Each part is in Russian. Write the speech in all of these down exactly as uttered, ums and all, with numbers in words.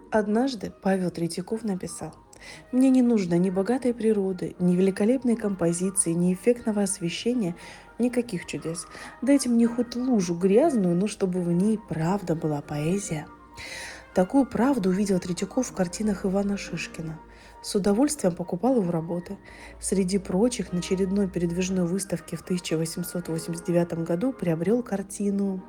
Однажды Павел Третьяков написал: «Мне не нужно ни богатой природы, ни великолепной композиции, ни эффектного освещения, никаких чудес. Дайте мне хоть лужу грязную, но чтобы в ней правда была поэзия». Такую правду увидел Третьяков в картинах Ивана Шишкина. С удовольствием покупал его работы. Среди прочих, на очередной передвижной выставке в тысяча восемьсот восемьдесят девятом году приобрел картину.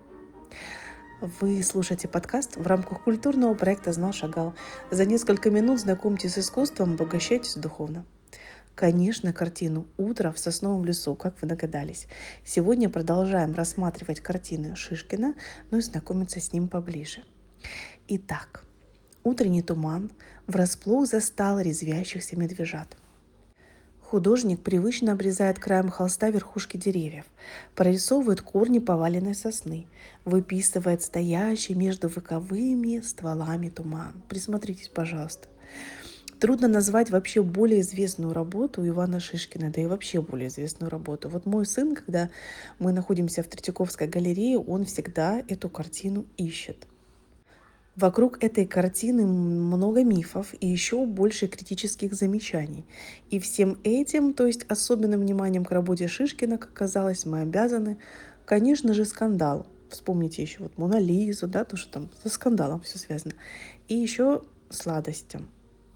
Вы слушаете подкаст в рамках культурного проекта «Знал Шагал». За несколько минут знакомьтесь с искусством, обогащайтесь духовно. Конечно, картину «Утро в сосновом лесу», как вы догадались. Сегодня продолжаем рассматривать картины Шишкина, ну и знакомиться с ним поближе. Итак, утренний туман врасплох застал резвящихся медвежат. Художник привычно обрезает краем холста верхушки деревьев, прорисовывает корни поваленной сосны, выписывает стоящий между вековыми стволами туман. Присмотритесь, пожалуйста. Трудно назвать вообще более известную работу Ивана Шишкина, да и вообще более известную работу. Вот мой сын, когда мы находимся в Третьяковской галерее, он всегда эту картину ищет. Вокруг этой картины много мифов и еще больше критических замечаний. И всем этим, то есть особенным вниманием к работе Шишкина, как казалось, мы обязаны, конечно же, скандалу. Вспомните еще вот Мона Лизу, да, то, что там со скандалом все связано. И еще сладостям.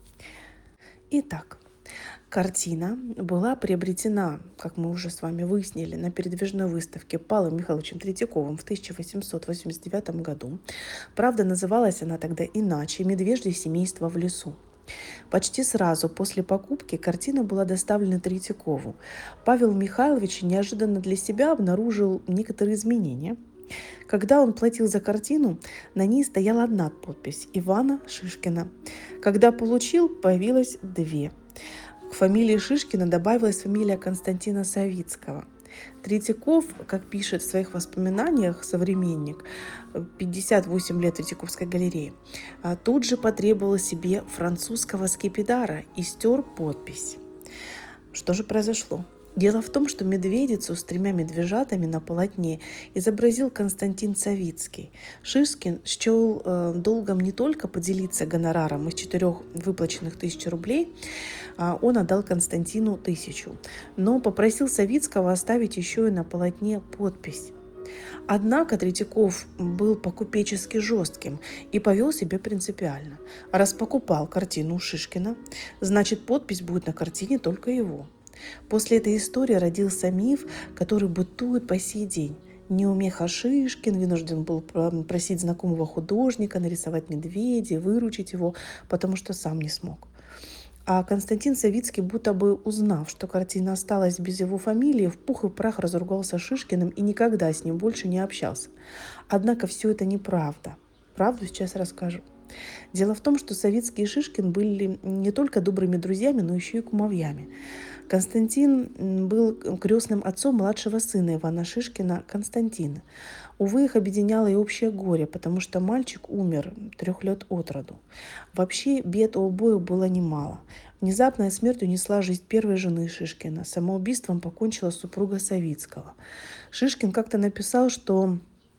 Итак, картина была приобретена, как мы уже с вами выяснили, на передвижной выставке Павлом Михайловичем Третьяковым в тысяча восемьсот восемьдесят девятом году. Правда, называлась она тогда иначе «Медвежье семейство в лесу». Почти сразу после покупки картина была доставлена Третьякову. Павел Михайлович неожиданно для себя обнаружил некоторые изменения. Когда он платил за картину, на ней стояла одна подпись – Ивана Шишкина. Когда получил, появилось две. К фамилии Шишкина добавилась фамилия Константина Савицкого. Третьяков, как пишет в своих воспоминаниях современник, пятьдесят восемь лет Третьяковской галереи, тут же потребовал себе французского скипидара и стер подпись. Что же произошло? Дело в том, что медведицу с тремя медвежатами на полотне изобразил Константин Савицкий. Шишкин счел э, долгом не только поделиться гонораром из четырех выплаченных тысяч рублей, а он отдал Константину тысячу, но попросил Савицкого оставить еще и на полотне подпись. Однако Третьяков был по-купечески жестким и повел себя принципиально. Раз покупал картину Шишкина, значит подпись будет на картине только его. После этой истории родился миф, который бытует по сей день. Неумеха Шишкин вынужден был просить знакомого художника нарисовать медведя, выручить его, потому что сам не смог. А Константин Савицкий, будто бы узнав, что картина осталась без его фамилии, в пух и прах разругался с Шишкиным и никогда с ним больше не общался. Однако все это неправда. Правду сейчас расскажу. Дело в том, что Савицкий и Шишкин были не только добрыми друзьями, но еще и кумовьями. Константин был крестным отцом младшего сына Ивана Шишкина, Константина. Увы, их объединяло и общее горе, потому что мальчик умер трех лет от роду. Вообще, бед у обоих было немало. Внезапная смерть унесла жизнь первой жены Шишкина. Самоубийством покончила супруга Савицкого. Шишкин как-то написал, что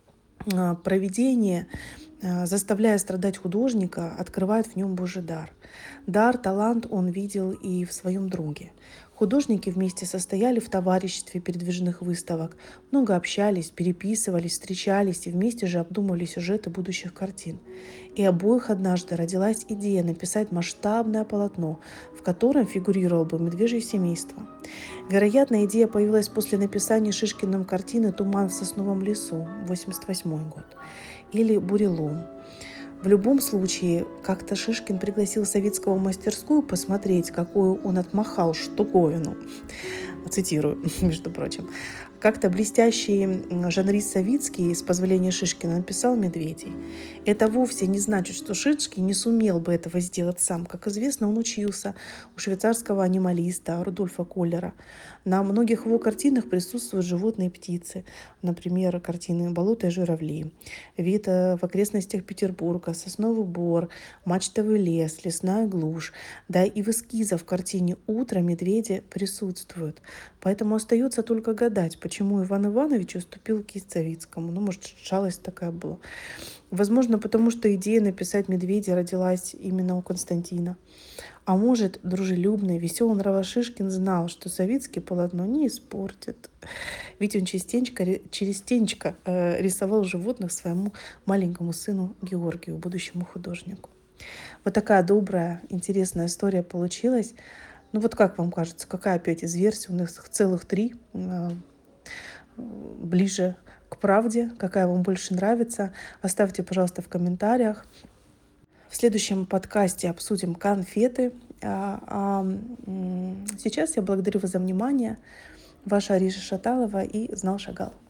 провидение, заставляя страдать художника, открывает в нем Божий дар. Дар, талант он видел и в своем друге. Художники вместе состояли в товариществе передвижных выставок, много общались, переписывались, встречались и вместе же обдумывали сюжеты будущих картин. И обоих однажды родилась идея написать масштабное полотно, в котором фигурировало бы медвежье семейство. Вероятно, идея появилась после написания Шишкиным картины «Туман в сосновом лесу» восемьдесят восьмой год или «Бурелом». В любом случае, как-то Шишкин пригласил Савицкого в мастерскую посмотреть, какую он отмахал штуковину. Цитирую, между прочим. Как-то блестящий жанрист Савицкий, с позволения Шишкина, написал «Медведей». Это вовсе не значит, что Шишкин не сумел бы этого сделать сам. Как известно, он учился у швейцарского анималиста Рудольфа Коллера. На многих его картинах присутствуют животные и птицы. Например, картины «Болото и журавли», «Вид в окрестностях Петербурга», «Сосновый бор», «Мачтовый лес», «Лесная глушь». Да и в эскизах в картине «Утро» медведи присутствуют. Поэтому остается только гадать, почему Иван Иванович уступил кисть Савицкому. Ну, может, шалость такая была. Возможно, потому что идея написать «Медведя» родилась именно у Константина. А может, дружелюбный, веселый Нравошишкин знал, что Савицкий полотно не испортит. Ведь он частенько, частенько э, рисовал животных своему маленькому сыну Георгию, будущему художнику. Вот такая добрая, интересная история получилась. Ну вот как вам кажется, какая опять из версий? У нас целых три. Э, ближе к правде, какая вам больше нравится. Оставьте, пожалуйста, в комментариях. В следующем подкасте обсудим конфеты. А, а сейчас я благодарю вас за внимание. Ваша Ариша Шаталова и Знал Шагал.